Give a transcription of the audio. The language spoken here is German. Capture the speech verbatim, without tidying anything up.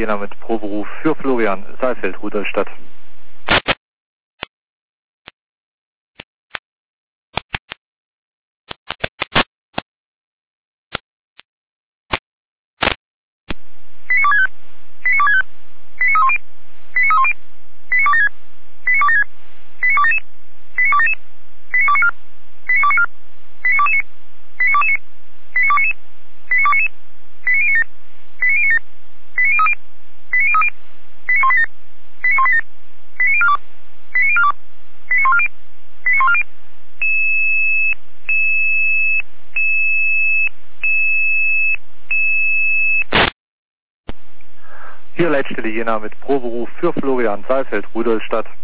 Jena mit Proberuf für Florian Saalfeld, Rudolstadt. Hier Leitstelle Jena mit Proberuf für Florian Saalfeld, Rudolstadt.